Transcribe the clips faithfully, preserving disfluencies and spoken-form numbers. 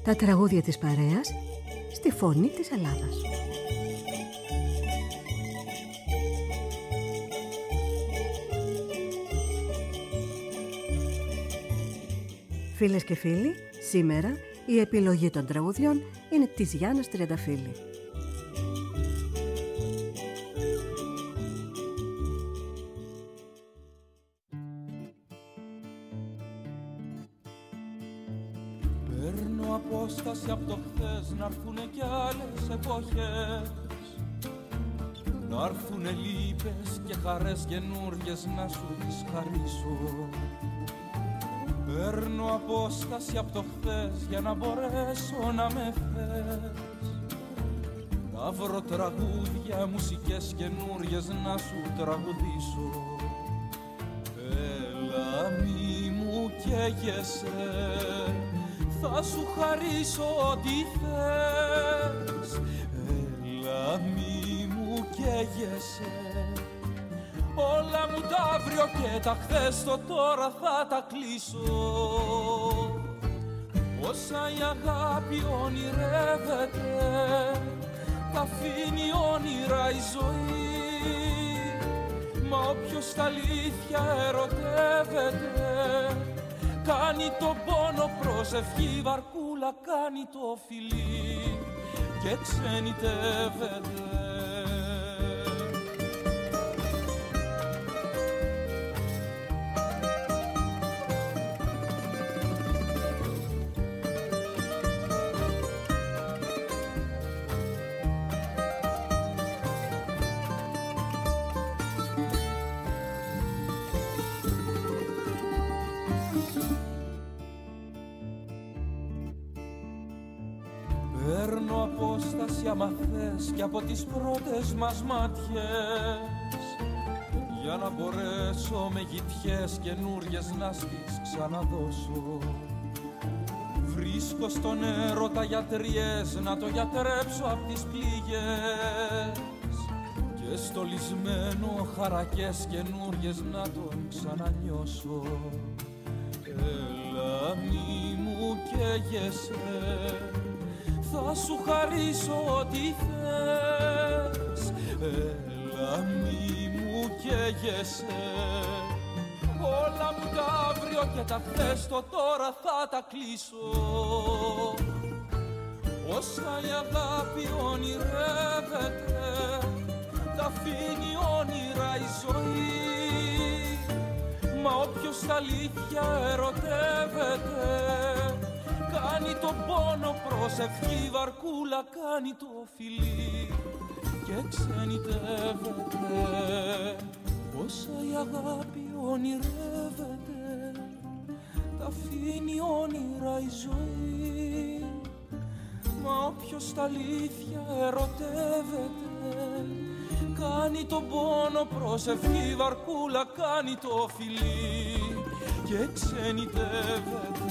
Τα τραγούδια της παρέας στη φωνή της Ελλάδας. Φίλες και φίλοι, σήμερα η επιλογή των τραγουδιών είναι της Γιάννας Τριανταφύλλη. Παίρνω απόσταση από το χθες, να'ρθουνε κι άλλες εποχές, να'ρθουνε λύπες και χαρές καινούργιες να σου τις χαρίσω. Παίρνω απόσταση από το χθες για να μπορέσω να με θες, να βρω τραγούδια, μουσικές καινούριες να σου τραγουδήσω. Έλα μη μου καίγεσαι, θα σου χαρίσω ό,τι θες. Έλα μη μου καίγεσαι, όλα μου τα αύριο και τα χθες το τώρα θα τα κλείσω. Όσα η αγάπη ονειρεύεται, τα αφήνει όνειρα η ζωή. Μα όποιος τα αλήθεια ερωτεύεται, κάνει τον πόνο προσευχή, βαρκούλα κάνει το φιλί και ξενιτεύεται. Παίρνω απόσταση άμα θες κι από τις πρώτες μας μάτιες, για να μπορέσω με γητιές καινούριες να στις ξαναδώσω. Βρίσκω στον έρωτα γιατριές να το γιατρέψω απ' τις πληγές, και στολισμένο χαρακές καινούριες να τον ξανανιώσω. Έλα μη μου καίγεσαι, θα σου χαρίσω ό,τι θες. Έλα μη μου καίγεσαι, όλα μου τα αύριο και τα χθες το τώρα θα τα κλείσω. Όσα η αγάπη ονειρεύεται, τα αφήνει όνειρα η ζωή. Μα όποιος τα αλήθεια ερωτεύεται, κάνει τον πόνο προσευχή, βαρκούλα κάνει το φιλί και ξενιτεύεται. Όσα η αγάπη ονειρεύεται, τα αφήνει όνειρα η ζωή. Μα όποιος τα αλήθεια ερωτεύεται, κάνει τον πόνο προσευχή, βαρκούλα κάνει το φιλί και ξενιτεύεται.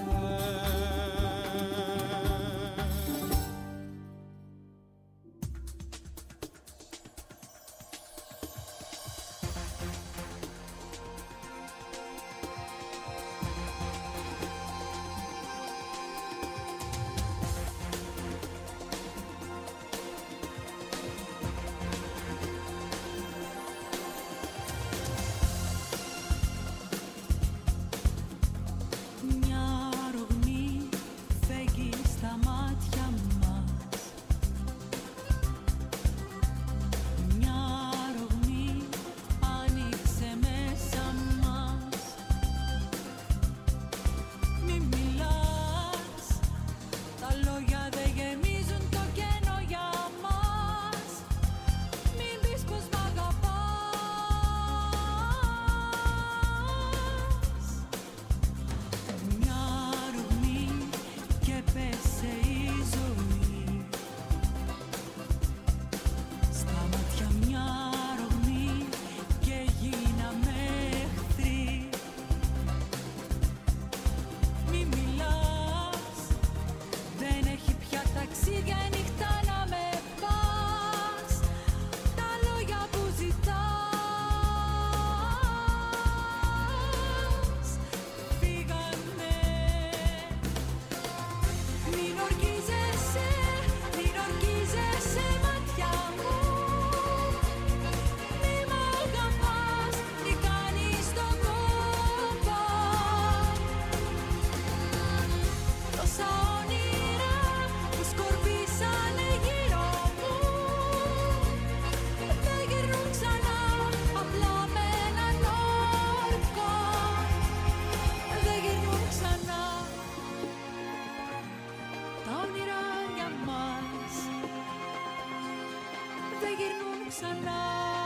Μην οργή ξανά.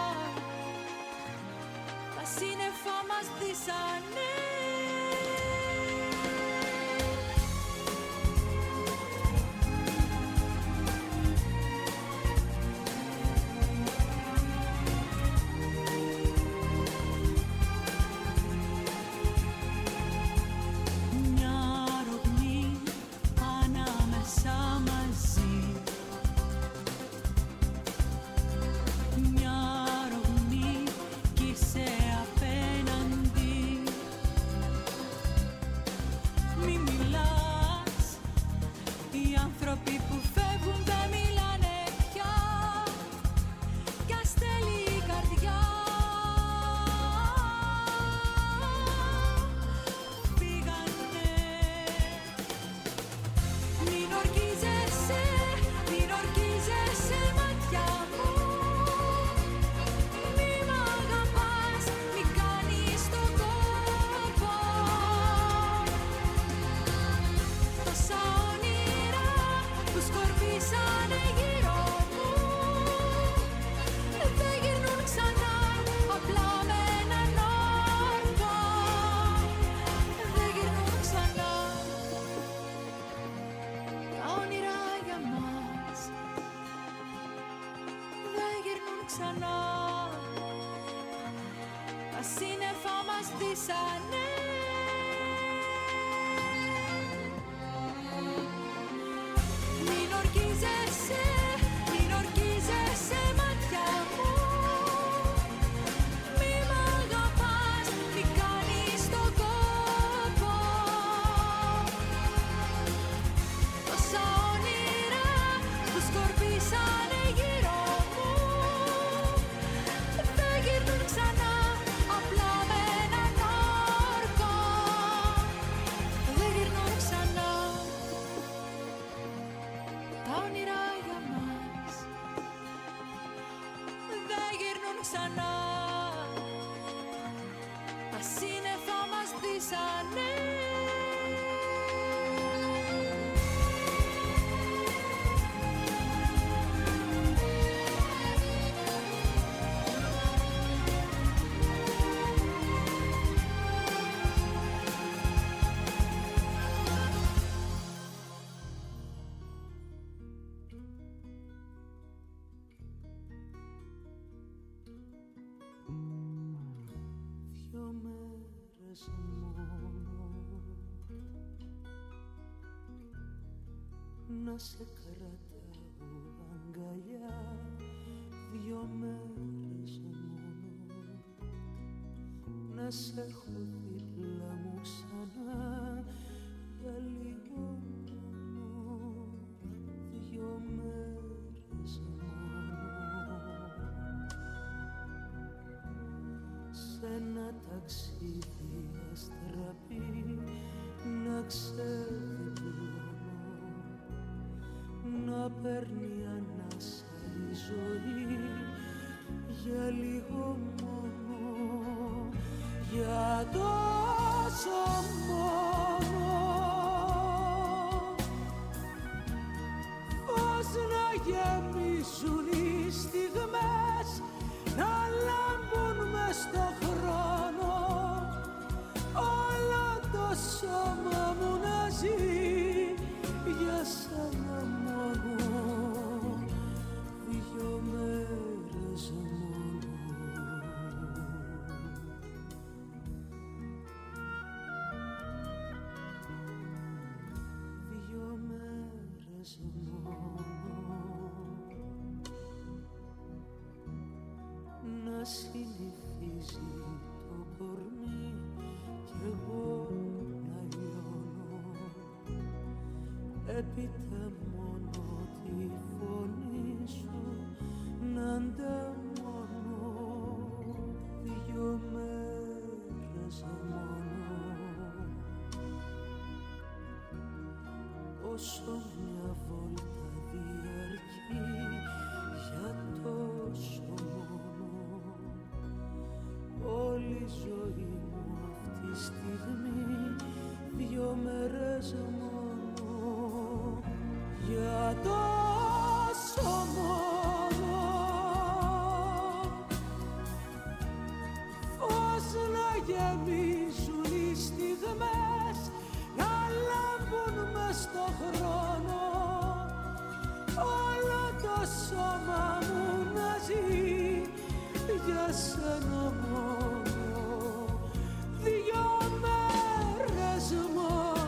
Τα σύννεφα μας δύσανε. Να σε κρατάω αγκαλιά δυο μέρες μόνο, να σε έχω δίπλα μου ξανά για λίγο μόνο, δυο μέρες μόνο. Σ' ένα ταξίδι αστραπή να ξεδιπλώνω, να παίρνει ανάσα η ζωή για λίγο μόνο, για τόσο μόνο. Πώς να γεμίσουν οι στιγμές, να λάμπουν μες στο χρόνο, όλο το σώμα μου να ζει για σένα μόνο, δυο μέρες μόνο. Δυο μέρες μόνο. Να συνηθίζει το κορμί κι εγώ να λιώνω, έπειτα μόνο τη φωνή σου να ανταμώνω, δυο μέρες μόνο. Όσο μια βόλτα διαρκεί για τόσο μόνο, όλη η ζωή μου αυτή τη στιγμή δυο μέρες μόνο. όλο το σώμα μου να ζει για σένα μόνο, δυο μέρες μόνο.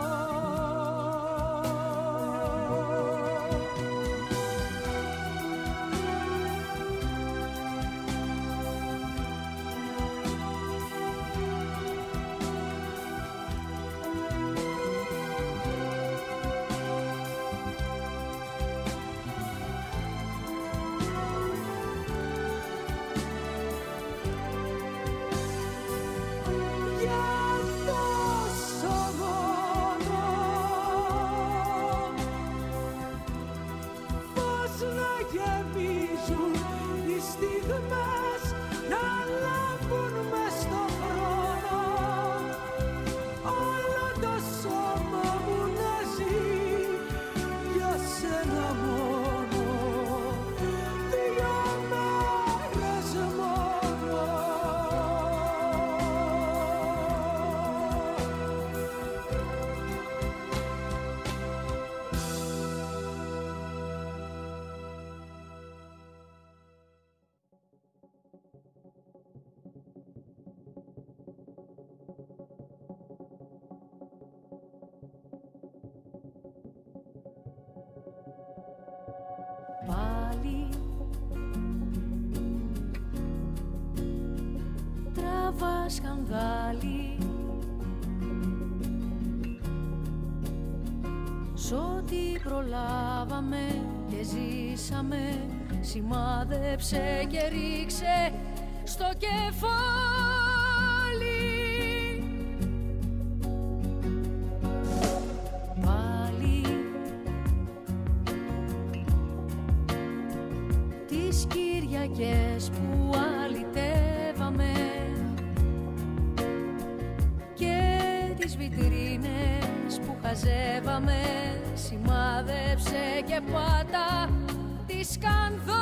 Πάλι τραβά σκανδάλι σ' ό,τι προλάβαμε και ζήσαμε, σημάδεψε και ρίξε στο κεφάλι. Πάλι τις Κυριακές που αλυτεύαμε και τις βιτρίνες που χαζεύαμε, σημάδεψε και πάτα τη σκανδάλι.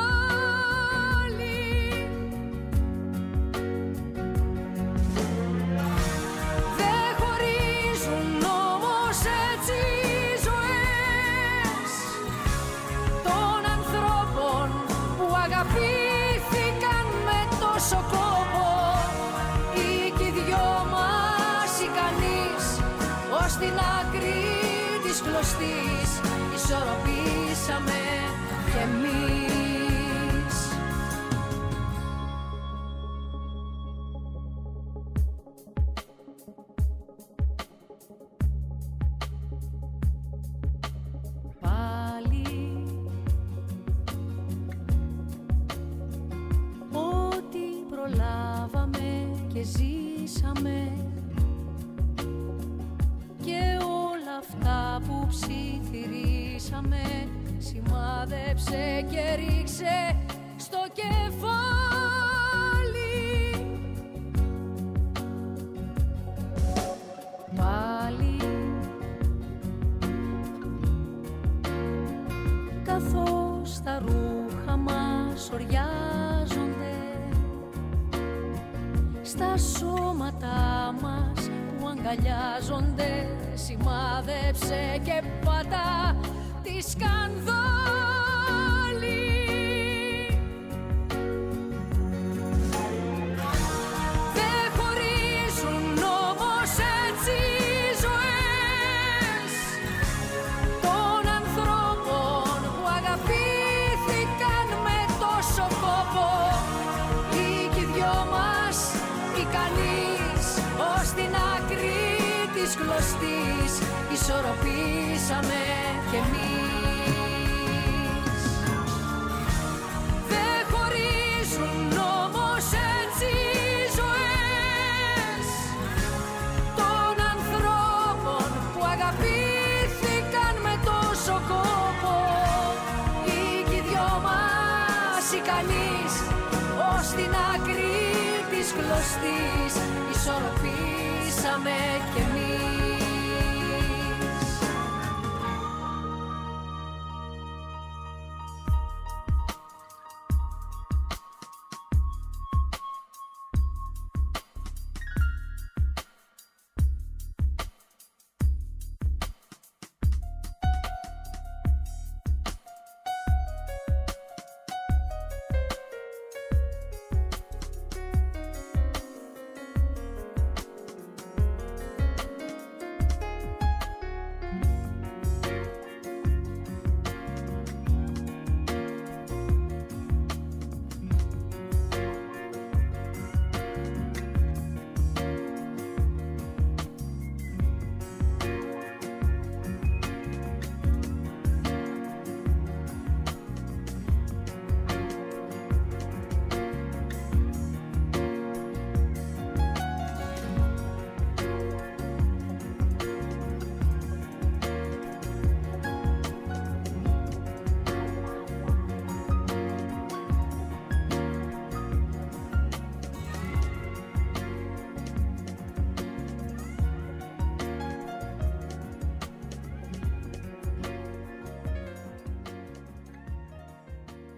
Δεν χωρίζουν όμως έτσι οι ζωές των ανθρώπων που αγαπήθηκαν με τόσο κόπο. Ή κι οι δυο μας ικανείς ως την άκρη της κλωστής ισορροπήσαμε κι εμείς. Πάλι ό,τι προλάβαμε και ζήσαμε και όλα αυτά που ψιθυρίσαμε, σημάδεψε και ρίξε στο κεφάλι. Πάλι καθώς τα ρούχα μας οριάζονται στα σώματα μας που αγκαλιάζονται, σημάδεψε και πατά τη σκανδάλι. Δεν χωρίζουν όμως έτσι οι ζωές των ανθρώπων που αγαπήθηκαν με τόσο κόπο. Ή κι οι δυο μας ικανείς ως την άκρη της κλωστής ισορροπήσαμε κι εμείς. Δεν χωρίζουν όμως έτσι οι ζωές των ανθρώπων που αγαπήθηκαν με τόσο κόπο. Ή κι οι δυο μας ικανείς ως την άκρη της κλωστής ισορροπήσαμε κι εμείς.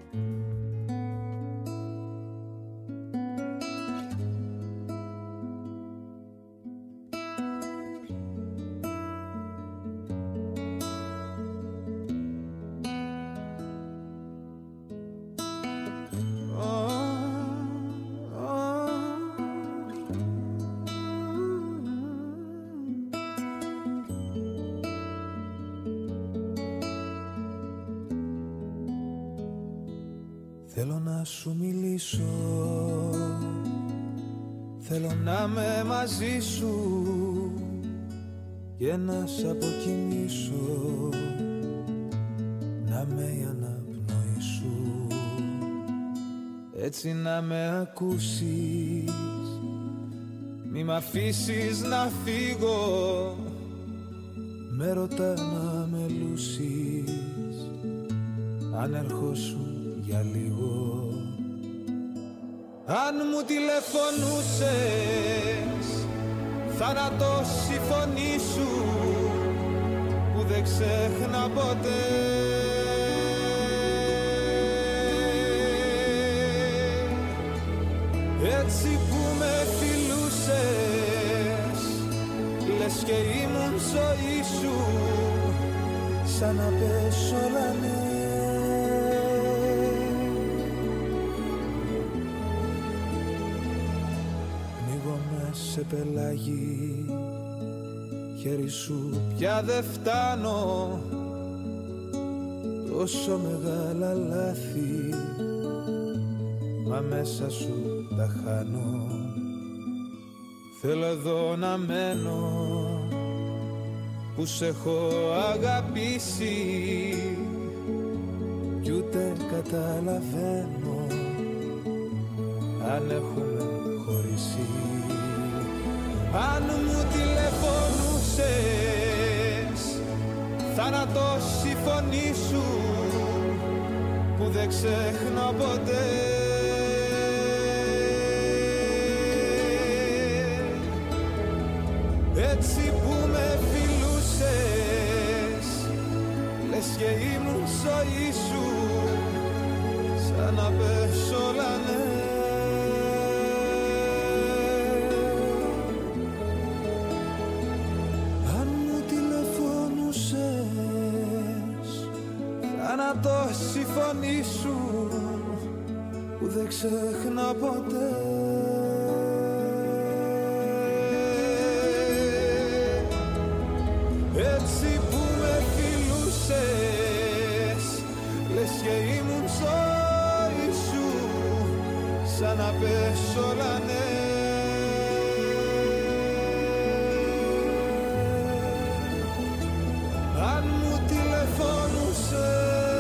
Θέλω να σου μιλήσω, θέλω να είμαι μαζί σου και να σ' αποκοιμήσω, να με η αναπνοή σου, έτσι να με ακούσεις, μη μ' αφήσεις να φύγω, με ρωτά να με λούσεις, αν ερχόσουν για λίγο. Αν μου τηλεφωνούσες, θάνατος η φωνή σου που δεν ξέχνα ποτέ. Έτσι που με φιλούσες, λες και ήμουν ζωή σου, σαν να πες όλα ναι. Σε πελάγι, χέρι σου πια δε φτάνω, τόσο μεγάλα λάθη, μα μέσα σου τα χάνω. Θέλω εδώ να μένω, που σε έχω αγαπήσει, κι ούτε καταλαβαίνω αν έχουμε χωρίσει. Αν μου τηλεφωνούσες, θάνατος η φωνή σου που δεν ξεχνώ ποτέ. Έτσι που με φιλούσες, λες και ήμουν ζωή σου, σαν να πες όλα ναι. Τόση φωνή σου που δεν ξεχνά ποτέ. Έτσι που με φιλούσες, λες και ήμουν ζωή σου, σαν να πες όλα ναι. Αν μου τηλεφώνουσες,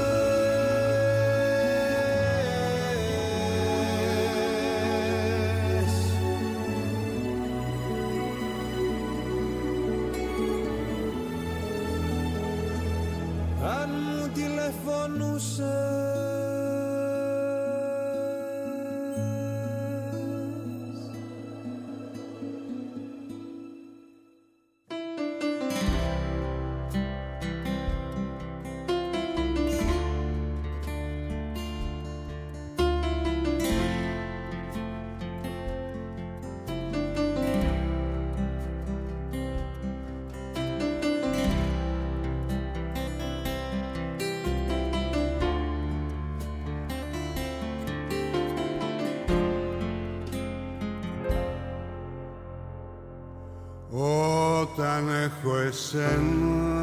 Όταν έχω εσένα,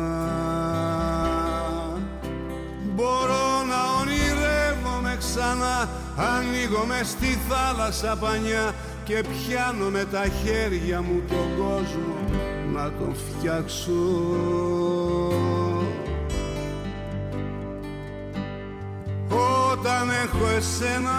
μπορώ να ονειρεύομαι ξανά. Ανοίγω μες στη θάλασσα πανιά και πιάνω με τα χέρια μου τον κόσμο να τον φτιάξω. Όταν έχω εσένα,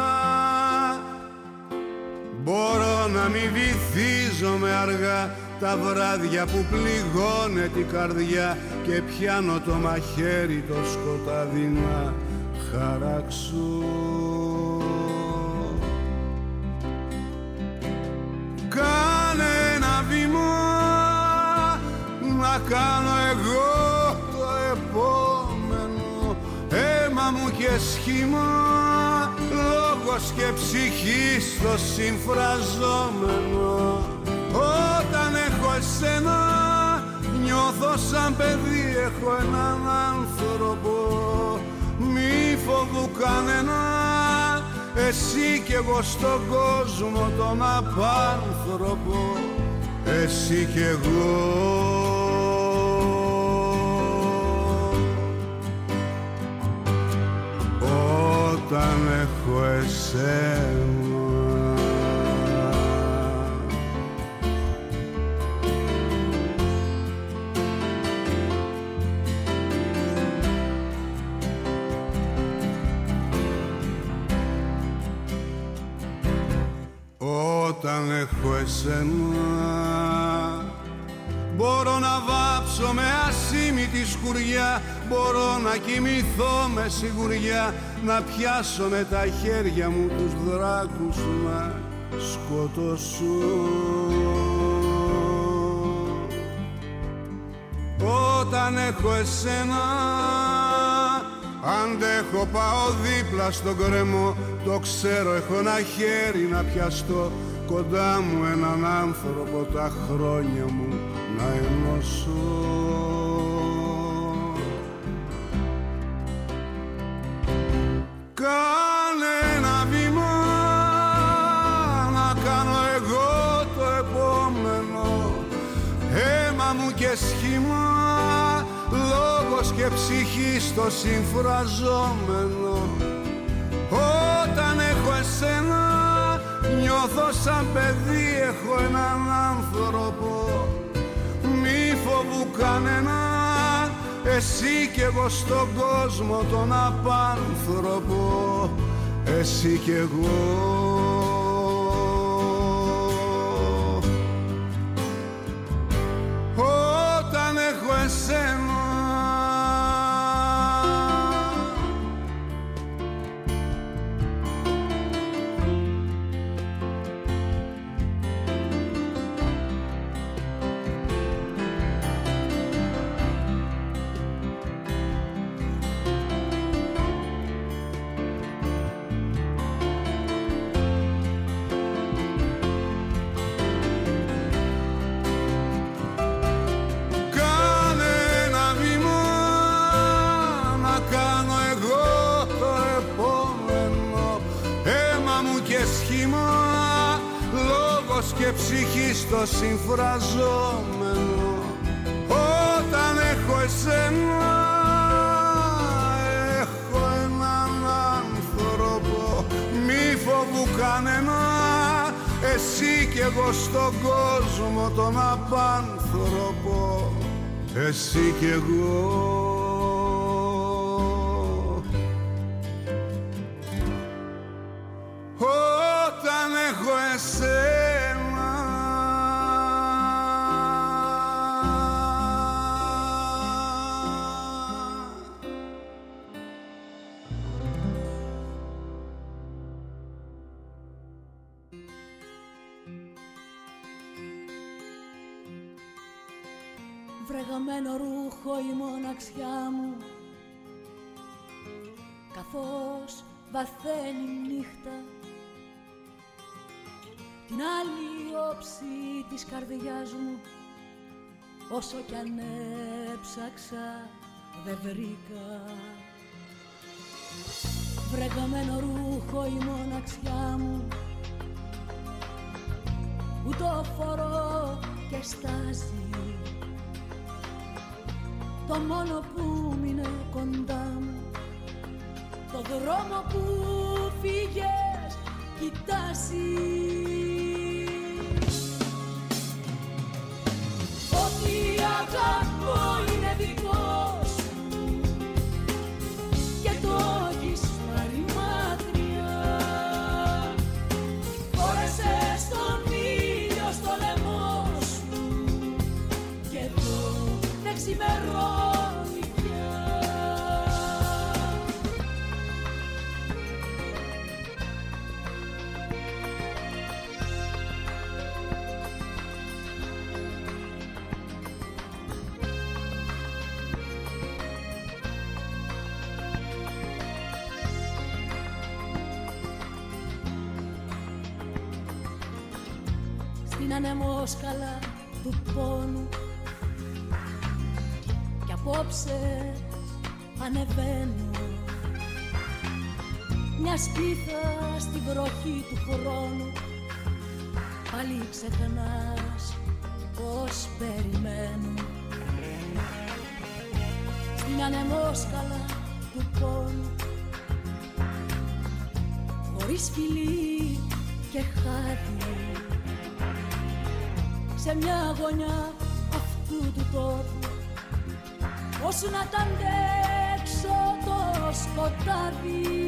μπορώ να μην βυθίζομαι αργά τα βράδια που πληγώνε την καρδιά και πιάνω το μαχαίρι το σκοτάδι να χαράξω. Κάνε ένα βήμα να κάνω εγώ το επόμενο, αίμα μου και σχήμα, λόγος και ψυχή στο συμφραζόμενο. Όταν έχω εσένα νιώθω σαν παιδί, έχω έναν άνθρωπο. Μη φοβού κανένα, εσύ κι εγώ στον κόσμο τον απάνθρωπο. Εσύ κι εγώ. Όταν έχω εσένα. Όταν έχω εσένα μπορώ να βάψω με ασήμητη σκουριά, μπορώ να κοιμηθώ με σιγουριά, να πιάσω με τα χέρια μου τους δράκους να σκοτώσω. Όταν έχω εσένα αντέχω, πάω δίπλα στον κρεμό, το ξέρω, έχω ένα χέρι να πιαστώ, κοντά μου έναν άνθρωπο τα χρόνια μου να ενώσω. Κάνε ένα βήμα να κάνω εγώ το επόμενο, αίμα μου και σχήμα, λόγος και ψυχή στο συμφραζόμενο. Όταν έχω εσένα νιώθω σαν παιδί, έχω έναν άνθρωπο. Μη φοβού κανένα, εσύ κι εγώ στον κόσμο τον απάνθρωπο. Εσύ κι εγώ. Όταν έχω εσένα και ψυχή στο συμφραζόμενο. Όταν έχω εσένα έχω έναν άνθρωπο. Μη φοβού κανένα, εσύ κι εγώ στον κόσμο τον απάνθρωπο. Εσύ κι εγώ. Όταν έχω εσένα. Βρεγαμένο ρούχο η μοναξιά μου, καθώς βαθαίνει νύχτα, την άλλη όψη της καρδιάς μου, όσο κι αν έψαξα δεν βρήκα. Βρεγαμένο ρούχο η μοναξιά μου, που το φορώ και στάζει. Το μόνο που μείνε κοντά μου, το δρόμο που φύγες κοιτάζει. Ό,τι αγαπώ είναι δικό σου και το έχεις πάρει μακριά. Φόρεσες τον ήλιο στο λαιμό σου και εδώ δεν ξημερώνει. στην ανεμόσκαλα του πόνου κι απόψε ανεβαίνω μια σπίθα στην βροχή του χρόνου. Πάλι ξεχνάς πως περιμένω στην ανεμόσκαλα του πόνου, χωρίς φιλί και χάδι, σε μια γωνιά αυτού του τόπου. Πώς να τ' αντέξω το σκοτάδι,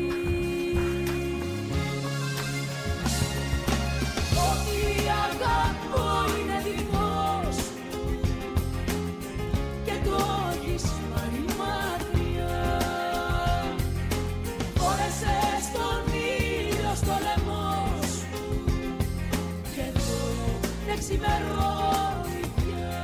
ό,τι αγαπώ είναι δικός και το έχεις πάρει μακριά. Φόρεσες τον ήλιο στο λαιμό σου και εδώ δεν ξημερώνει πια.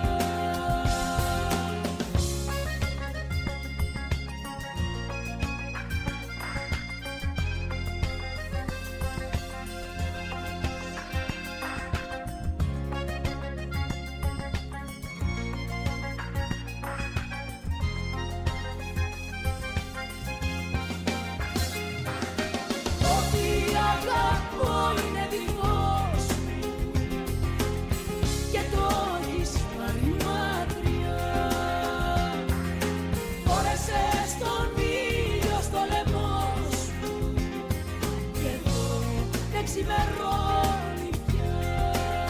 Ξημερώνει πια.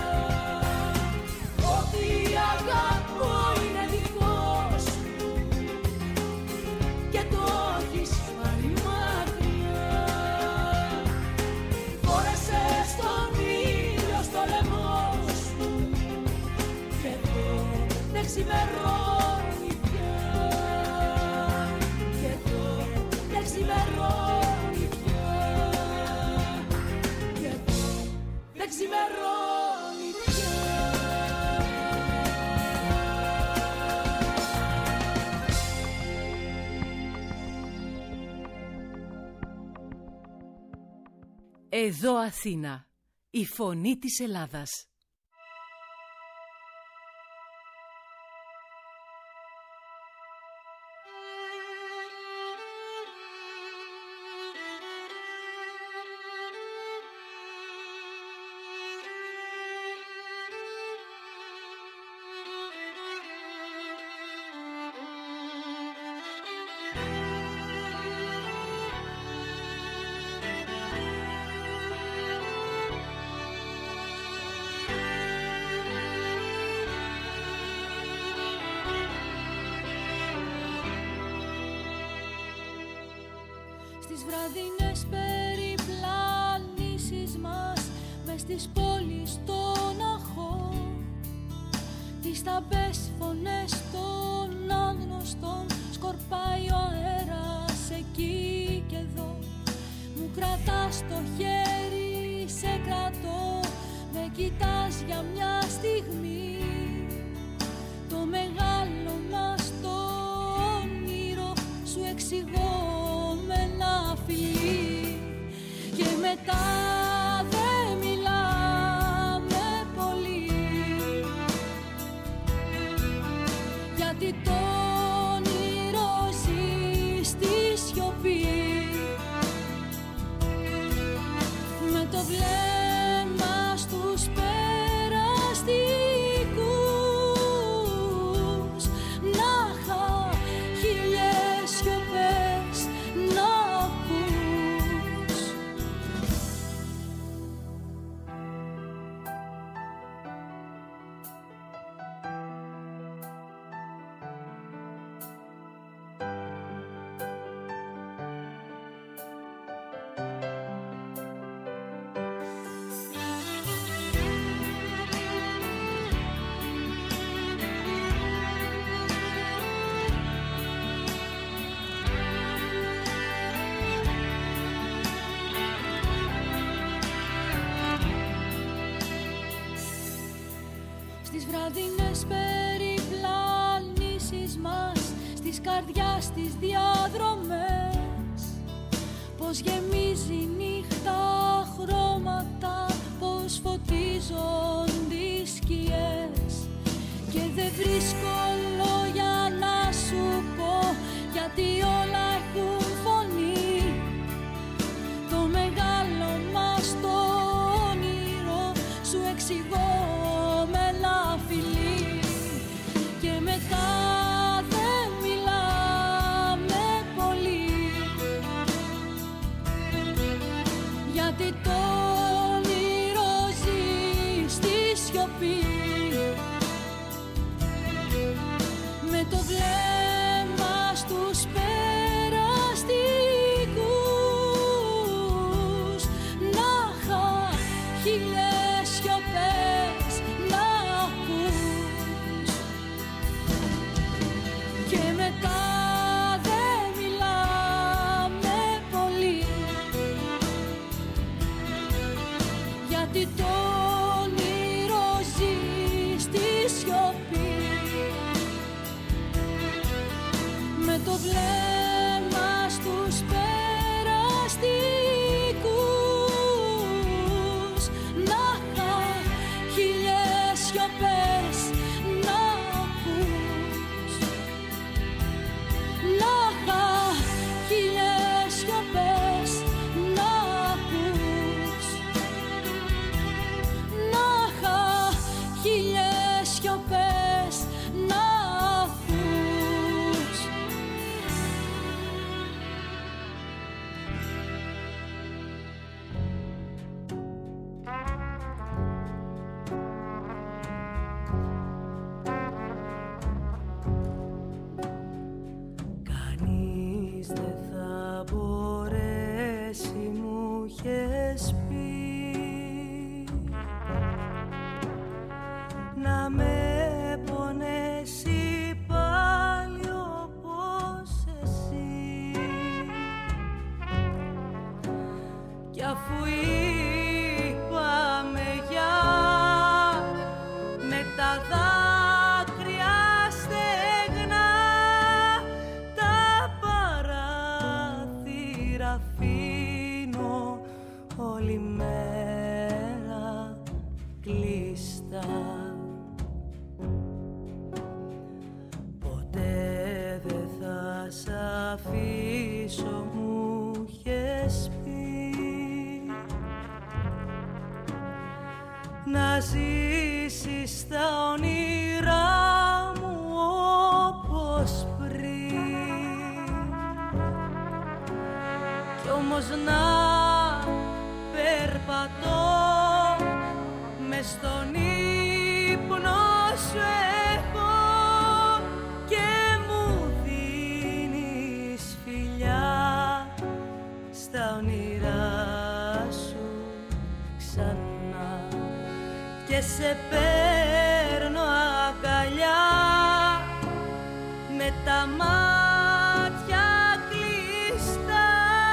Ό,τι αγαπώ είναι δικό σου και το έχεις πάρει μακριά. Φόρεσες τον ήλιο στο λαιμό σου και εδώ δεν ξημερώνει πια. Και εδώ δεν ξημερώνει πια. Δεν ξημερώνει πια. Εδώ Αθήνα, η φωνή της Ελλάδας. Στις βραδινές περιπλανήσεις μας μες στις πόλεις των αχών, τις ταμπές φωνές των άγνωστων σκορπάει ο αέρας εκεί και εδώ. Μου κρατάς το χέρι, σε κρατώ, με κοιτάς για μια στιγμή. Το μεγάλο μας το όνειρο σου εξηγώ με ένα φιλί και μετά δεν μιλάμε πολύ, γιατί το όνειρο ζει στη σιωπή. Με το βλέμμα στους περαστικούς να είχα χίλιες σιωπές να ακούς. Στις βραδινές περιπλανήσεις μας, στις καρδιάς τις διαδρομές, πως γεμίζει νύχτα χρώματα, πως φωτίζονται οι βρίσκω λόγια να σου πω, γιατί όλα έχουν φωνή. Το μεγάλο μας το όνειρο σου εξηγώ με ένα φιλί. Και μετά δεν μιλάμε πολύ, γιατί το όνειρο ζει στη σιωπή. Με το βλέμμα στους περαστικούς, να είχα χίλιες σιωπές να ακούς. Και μετά δεν μιλάμε πολύ, γιατί το όνειρο ζει στη σιωπή. Με το βλέμμα στους περαστικούς, να είχα χίλιες σιωπές να ακούς. Να είχα χίλιες σιωπές να ακούς. Να είχα χίλιες σιωπές να ακούς. Κανείς δεν θα μπορέσει, μου είχες πει, να με πονέσει πάλι όπως εσύ. Κι αφού είπαμε γεια, με τα δάκρυα στεγνά τα παράθυρα αφήνω όλη μέρα κλειστά. Ποτέ δεν θα σ' αφήσω, μου είχες πει, να ζήσεις τα όνειρά μου όπως πριν. Κι όμως να περπατώ μες στον ύπνο σου έχω, και μου δίνεις φιλιά στα όνειρά σου ξανά. Και σε παίρνω αγκαλιά με τα μάτια κλειστά.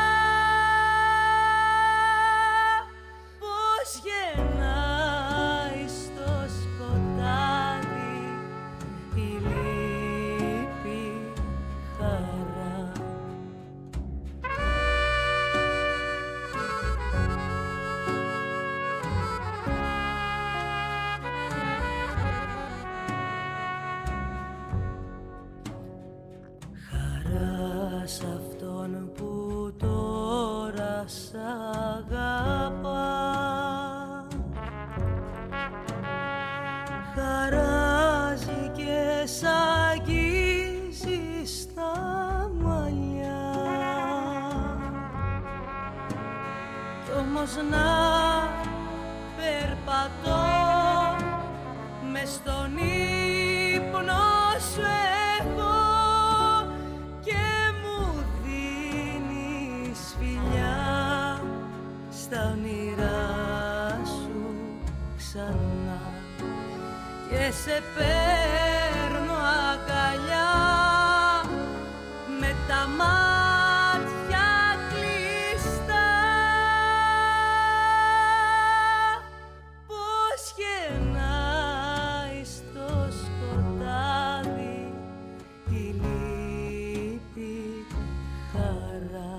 Πώς γεννάει στο σκοτάδι η λύπη χαρά. Σ' αυτόν που τώρα σ' αγαπά, χαράζει και σ' αγγίζει στα μαλλιά. Κι όμως να περπατώ μες στον ύπνο σου έχω, στα όνειρά σου ξανά. Και σε παίρνω αγκαλιά με τα μάτια κλειστά. Πώς γεννάει στο σκοτάδι η λύπη χαρά.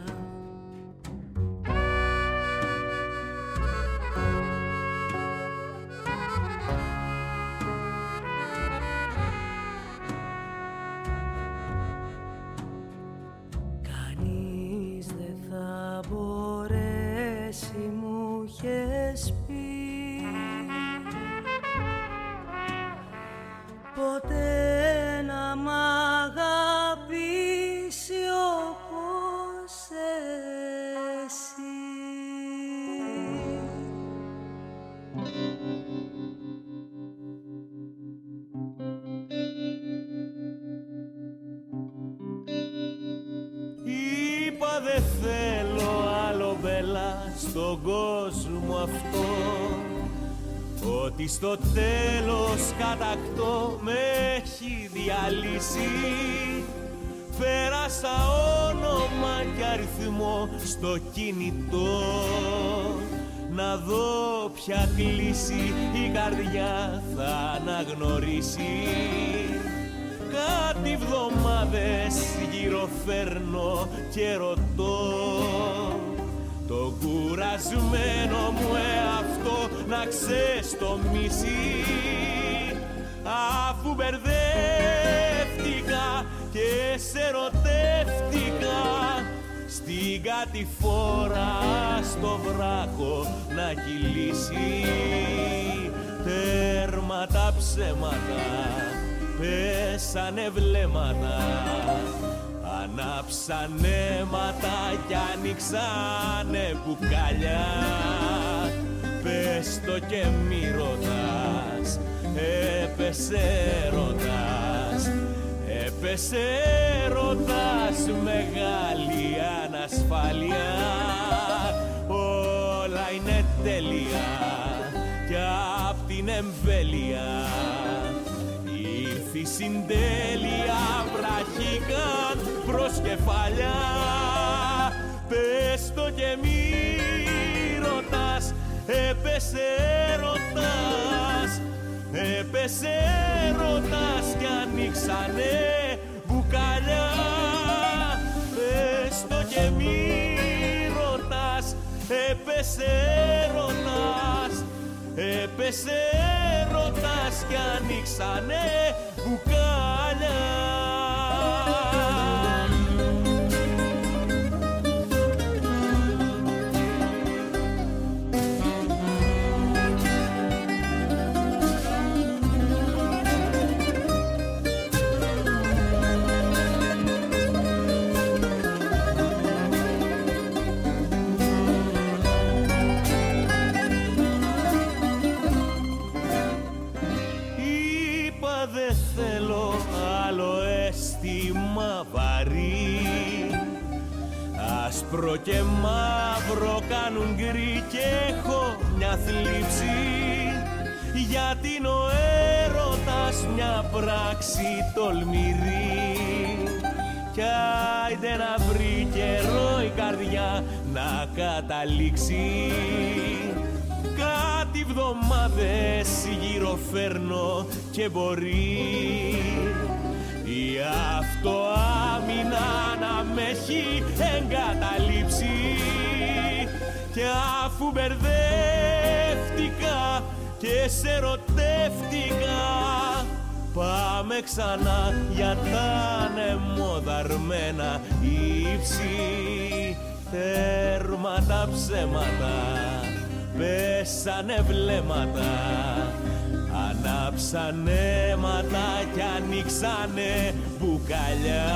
στον κόσμο αυτό, ότι στο τέλος κατακτώ με έχει διαλύσει. Πέρασα όνομα και αριθμό στο κινητό, να δω ποια κλίση η καρδιά θα αναγνωρίσει. Κάτι βδομάδες γυροφέρνω και ρωτώ το κουρασμένο μου εαυτό να ξεστομίσει, αφού μπερδεύτηκα και σε ερωτεύτηκα στην κατηφόρα στο βράχο να κυλήσει. Τέρμα τα ψέματα, πέσανε βλέμματα, ανάψανε αίματα κι άνοιξανε μπουκάλια. Πες το και μη ρωτάς, έπεσε ρωτάς, έπεσε ρωτάς, μεγάλη ανασφάλεια. Όλα είναι τέλεια κι απ' την εμβέλεια ήρθε η συντέλεια, βραχήκαν προς κεφάλια. Πες το και μη ρωτάς, έπεσε ρωτάς, έπεσε ρωτάς κι ανοίξανε μπουκάλια. Πες το και μη ρωτάς, έπεσε ρωτάς, έπεσε ρωτάς κι ανοίξανε μπουκάλια. Άσπρο και μαύρο κάνουν γκρι και έχω μια θλίψη, γιατί είναι ο έρωτας μια πράξη τολμηρή. Κι άιντε να βρει καιρό η καρδιά να καταλήξει. Κάτι βδομάδες γυροφέρνω και μπορεί η αυτοάμυνα να με έχει εγκαταλείψει. Κι αφού μπερδεύτηκα και σε ερωτεύτηκα, πάμε ξανά για τα ανεμοδαρμένα ύψη. Τέρμα τα ψέματα, πέσανε βλέμματα, ανάψανε αίματα κι ανοίξανε μπουκαλιά.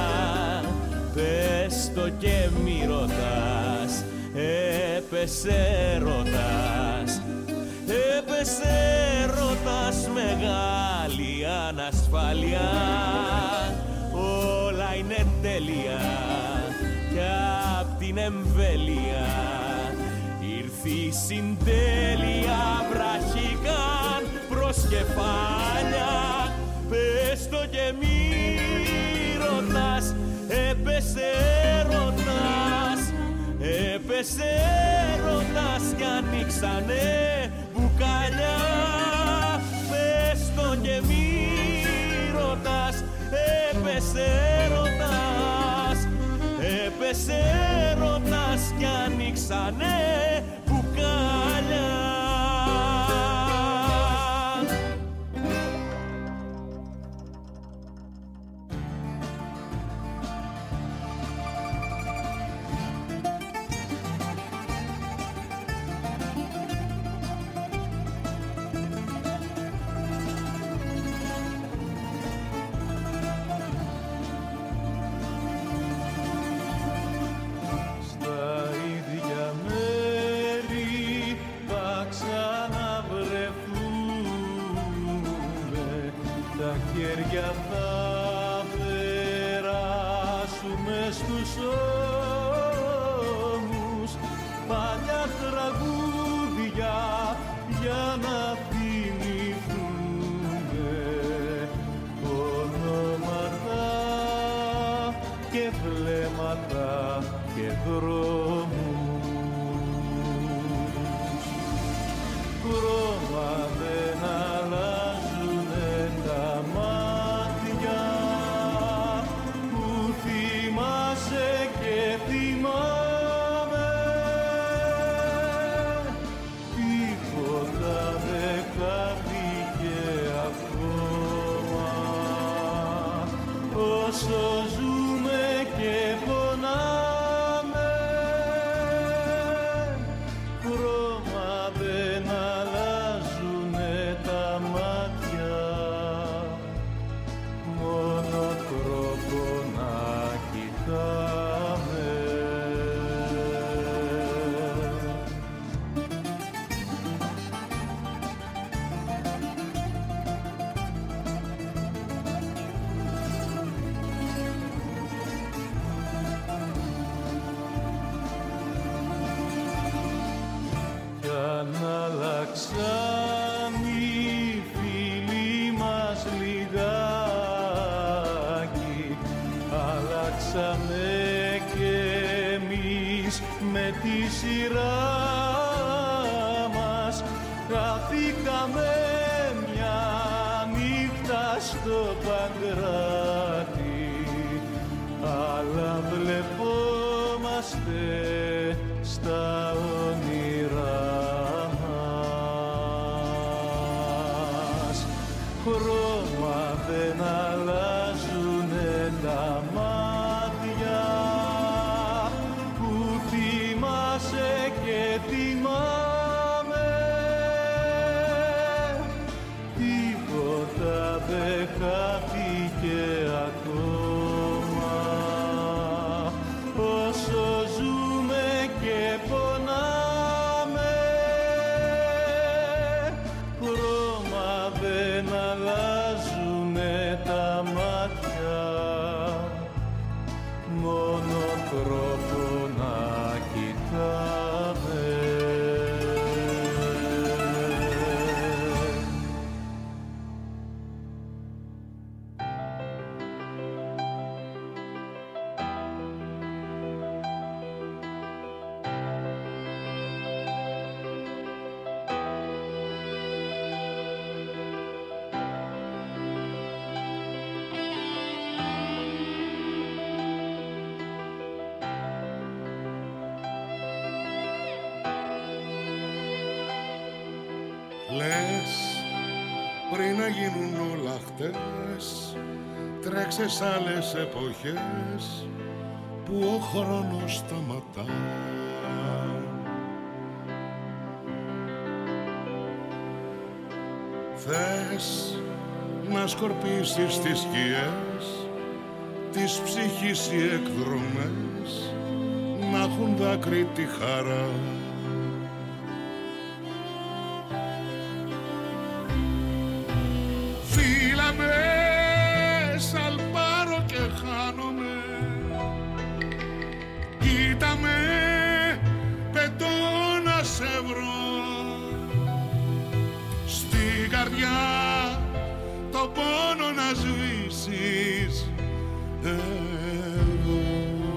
Πες το και μη ρωτάς, έπεσε ρωτάς, έπεσε ρωτάς, μεγάλη ανασφάλεια. Όλα είναι τέλεια κι απ' την εμβέλεια ήρθε η συντέλεια, βραχήκαν προς κεφάλια. Πες το και μη ρωτάς, έπεσε ρωτάς, έπεσε ρωτάς κι ανοίξανε μπουκάλια. Πες το και μη ρωτάς, έπεσε ρωτάς, έπεσε ρωτάς κι ανοίξανε μπουκάλια. χέρια θα περάσουμε στους ώμους, παλιά για να θυμηθούμε ονόματα και βλέμματα και δρόμους. Χρώμα δεν αλλάζουνε τα μάτια που θυμάσαι και θυμάμαι. Τίποτα δεν χάθηκε ακόμα όσο ζούμε και πονάμε. Χρώμα δεν αλλάζουνε τα μάτια, μόνο τρόπο να κοιτάμε. Κι αν αλλάξαν οι φίλοι μας λιγάκι, αλλάξαμε κι εμείς με τη σειρά μας. Χαθήκαμε μια νύχτα στο Παγκράτη, αλλά βλεπόμαστε στα όνειρά μας. Χρώμα δεν αλλάζουνε τα μάτια που θυμάσαι και θυμάμαι. Τίποτα δεν χάθηκε ακόμα όσο ζούμε και πονάμε. Χρώμα δεν αλλάζουνε τα μάτια, μόνο τρόπο να κοιτάμε. Λες πριν να γίνουν όλα χτες, τρέξε σ' άλλες εποχές που ο χρόνος σταματά. Θες να σκορπίσεις τις σκιές της ψυχής οι εκδρομές, να έχουν δάκρυ τη χαρά. Σαλπάρω και χάνομαι, κοίτα με, πετώ να σε βρω. Στην καρδιά το πόνο να σβήσεις εδώ.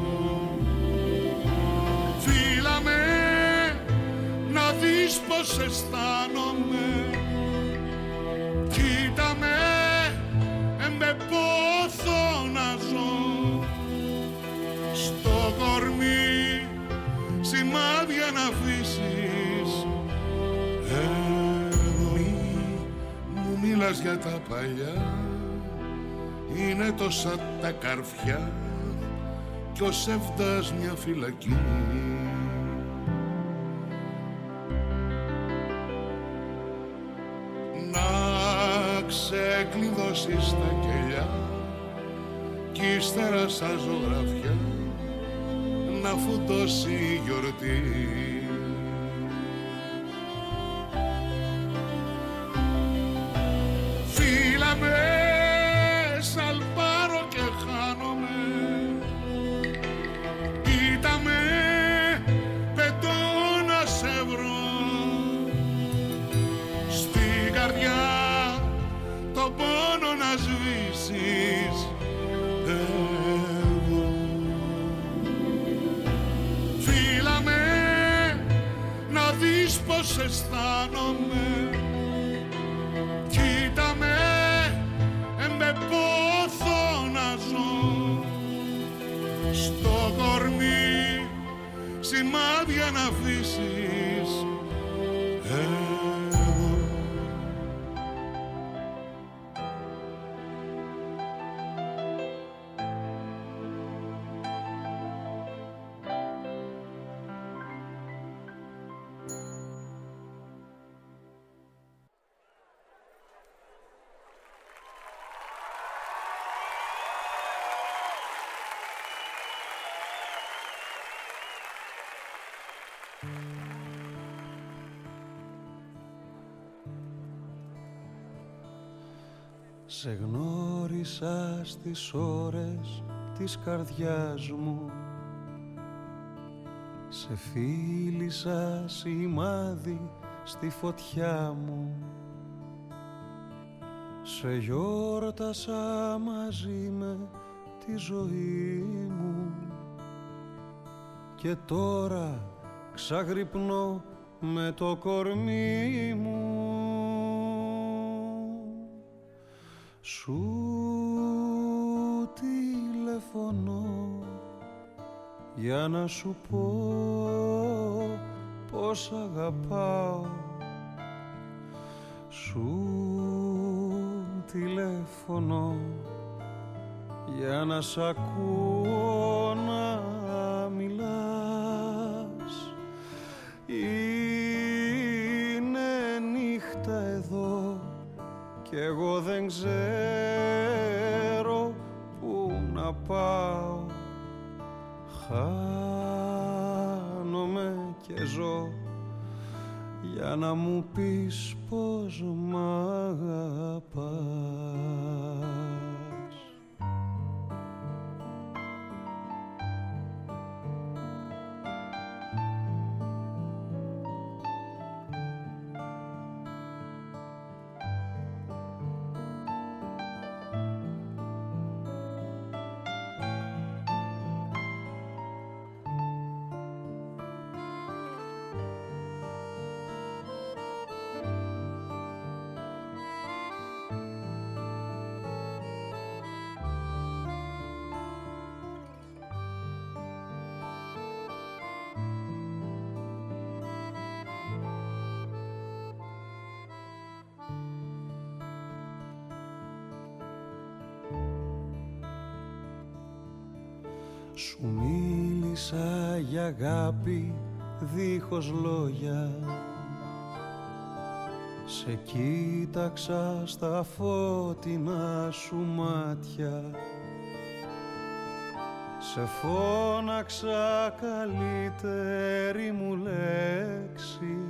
Φίλα με, να δεις πως αισθάνομαι, κοίτα με, με πόθο να ζω. Στο κορμί σημάδια να αφήσεις. Ε, μη μου μιλάς για τα παλιά, είναι τόσα τα καρφιά κι ο σεύδας μια φυλακή. Ξεκλειδώσεις τα κελιά κι ύστερα σαν ζωγραφιά να φουντώσει η γιορτή. Φίλα με, σαλπάρω και χάνομαι, κοίτα με, πετώ να σε βρω. πως αισθάνομαι. Κοίτα με, με πόθο να ζω. Στο κορμί σημάδια να αφήσεις εδώ. Σε γνώρισα στις ώρες της καρδιάς μου. Σε φίλησα σημάδι στη φωτιά μου. Σε γιόρτασα μαζί με τη ζωή μου. Και τώρα ξαγρυπνώ με το κορμί μου. Σου τηλεφωνώ για να σου πω πως αγαπάω. Σου τηλεφωνώ για να σ' ακούω να μιλάς. Είναι νύχτα εδώ κι εγώ δεν ξέρω πού να πάω. Χάνομαι και ζω για να μου πεις πως μ' αγαπάς. Σου μίλησα για αγάπη δίχως λόγια. Σε κοίταξα στα φώτινα σου μάτια. Σε φώναξα καλύτερη μου λέξη.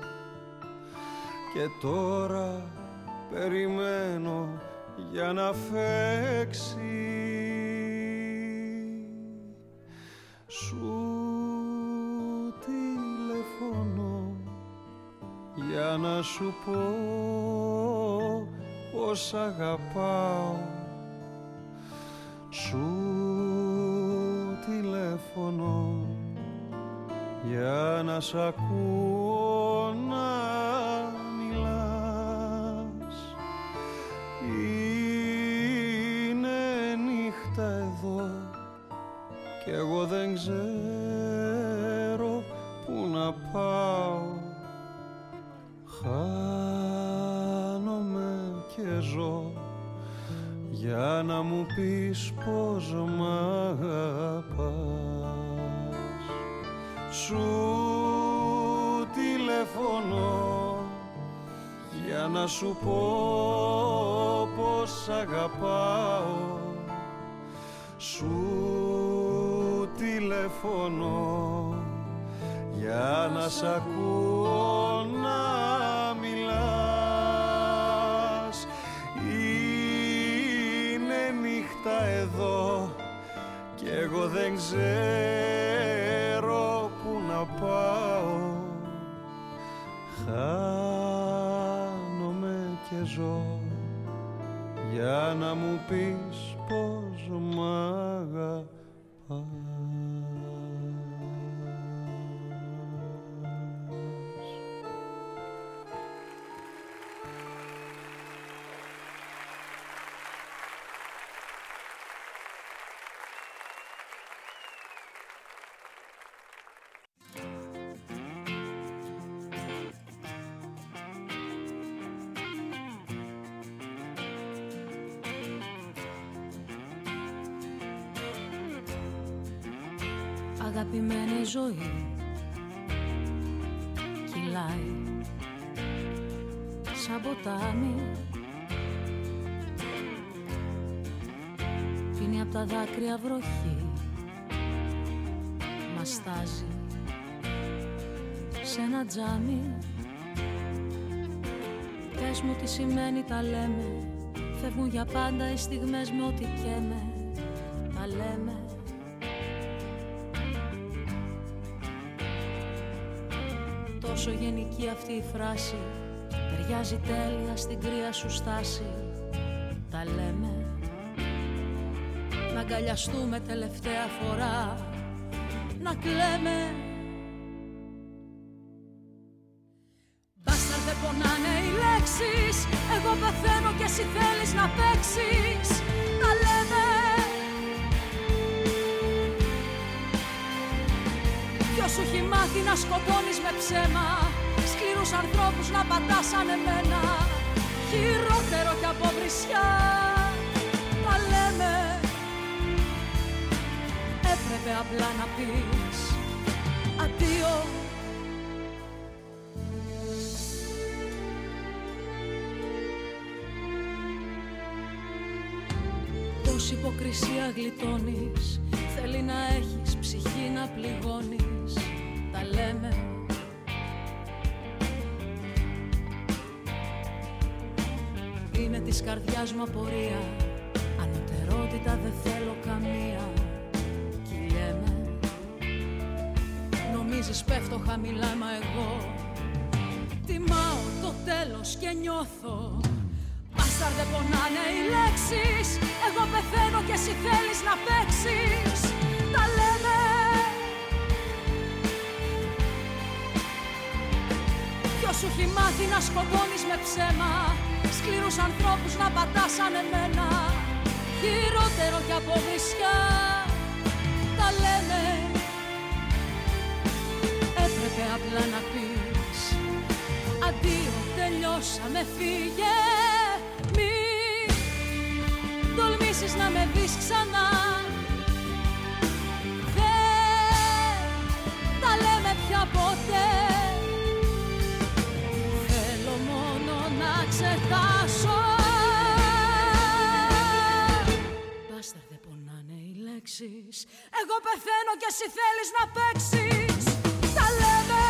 Και τώρα περιμένω για να φέξει. Σου τηλεφωνώ για να σου πω πως αγαπάω. Σου τηλεφωνώ για να σ' ακούω να μιλάς. Είναι νύχτα εδώ κι εγώ δεν ξέρω πού να πάω. Χάνομαι και ζω για να μου πεις πως μ' αγαπάς. Σου τηλεφωνώ για να σου πω πως αγαπάω. Σου τηλεφωνώ για να σ' ακούω να μιλάς. Είναι νύχτα εδώ κι εγώ δεν ξέρω πού να πάω. Χάνομαι και ζω για να μου πεις πως μ' αγαπάς. αγαπημένη ζωή κυλάει σαν ποτάμι, πίνει απ' τα δάκρυα βροχή, μας στάζει σε ένα τζάμι. Πες μου τι σημαίνει τα λέμε, φεύγουν για πάντα οι στιγμές με ό,τι καίμε, τα λέμε. Τόσο γενική αυτή η φράση, ταιριάζει τέλεια στην κρύα σου στάση, τα λέμε. Να αγκαλιαστούμε τελευταία φορά, να κλαίμε. Μπάσταρ δεν πονάνε οι λέξεις, εγώ πεθαίνω και εσύ θέλεις να παίξεις, τα λέμε. Ποιος σου έχει μάθει να σκοτώνεις με ψέμα, σκληρούς ανθρώπους να πατάς σαν εμένα, χειρότερο κι από βρισιά, τα λέμε. Έπρεπε απλά να πεις αντίο. Τόση υποκρισία γλιτώνεις, θέλει να έχεις ψυχή να πληγώνεις, τα λέμε. Είναι της καρδιάς μου απορία, ανωτερότητα δεν θέλω καμία, κυλιέμαι. Νομίζεις πέφτω χαμηλά, μα εγώ τιμάω το τέλος και νιώθω. Μπάσταρ δεν πονάνε οι λέξεις, εγώ πεθαίνω και εσύ θέλεις να παίξεις, τα λέμε. Ποιος σου έχει μάθει να σκοτώνεις με ψέμα, σκληρούς ανθρώπους να πατάς σαν εμένα, χειρότερο κι από βρισιά, τα λέμε. Έπρεπε απλά να πεις αντίο, τελειώσαμε, φύγε. Μη τολμήσεις να με δεις ξανά, δεν τα λέμε πια ποτέ. Θέλω μόνο να ξεχάσω. Μπάσταρ δεν πονάνε οι λέξεις, εγώ πεθαίνω και εσύ θέλεις να παίξεις, τα λέμε.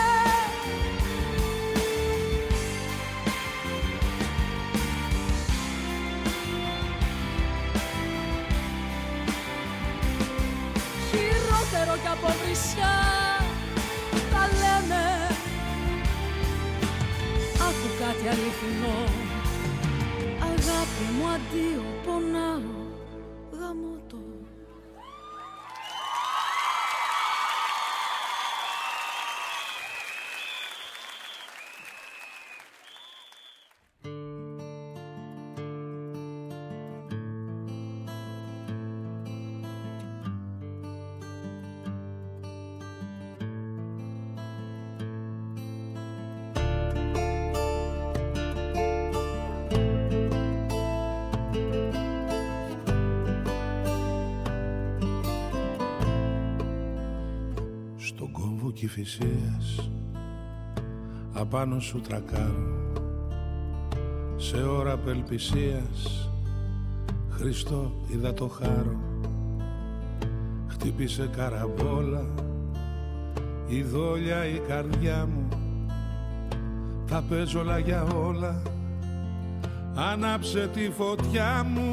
Χειρότερο κι από βρισιά, τα λέμε. Άκου κάτι αληθινό, αγάπη μου αντίο, πονάω, γαμώτο. Κηφισίας απάνω σου τρακάρω, σε ώρα απελπισίας Χριστό είδα το χάρο. Χτύπησε καραμπόλα η δόλια η καρδιά μου, τα παίζω όλα για όλα, άναψε τη φωτιά μου.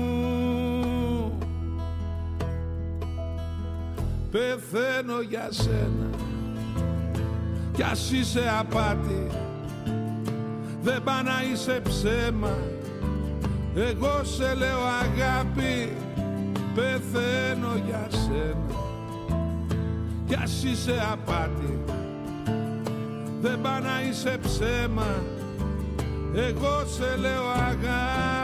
Πεθαίνω για σένα κι ας είσαι απάτη, δεν πά να είσαι ψέμα, εγώ σε λέω αγάπη. Πεθαίνω για σένα κι ας είσαι απάτη, δεν πά να είσαι ψέμα, εγώ σε λέω αγάπη.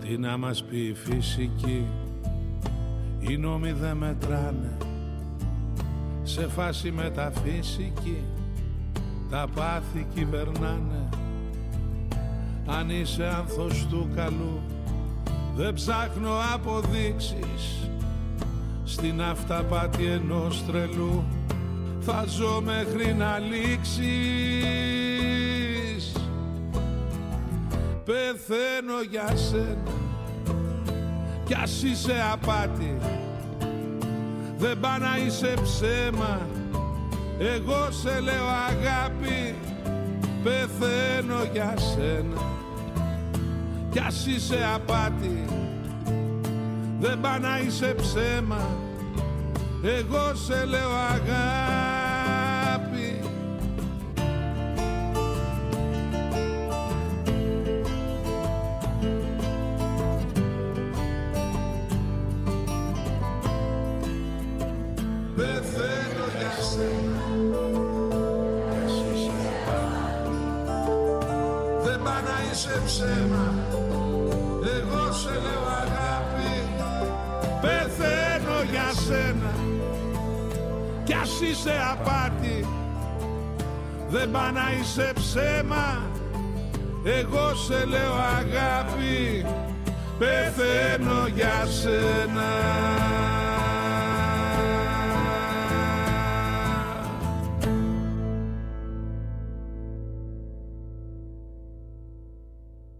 Τι να μας πει η φυσική, οι νόμοι δεν μετράνε. Σε φάση μεταφυσική τα πάθη κυβερνάνε. Αν είσαι άνθος του καλού, δεν ψάχνω αποδείξεις. Στην αυταπάτη ενός τρελού θα ζω μέχρι να λήξεις. Πεθαίνω για σένα κι ας είσαι απάτη, δεν πά να είσαι ψέμα, εγώ σε λέω αγάπη. Πεθαίνω για σένα κι ας είσαι απάτη, δεν πά να είσαι ψέμα, εγώ σε λέω αγάπη. Πεθαίνω για σένα κι ας είσαι απάτη, δεν πά να είσαι ψέμα, εγώ σε λέω αγάπη. Πεθαίνω για σένα κι ας είσαι απάτη, δεν πά να είσαι ψέμα, εγώ σε λέω αγάπη. Πεθαίνω για σένα.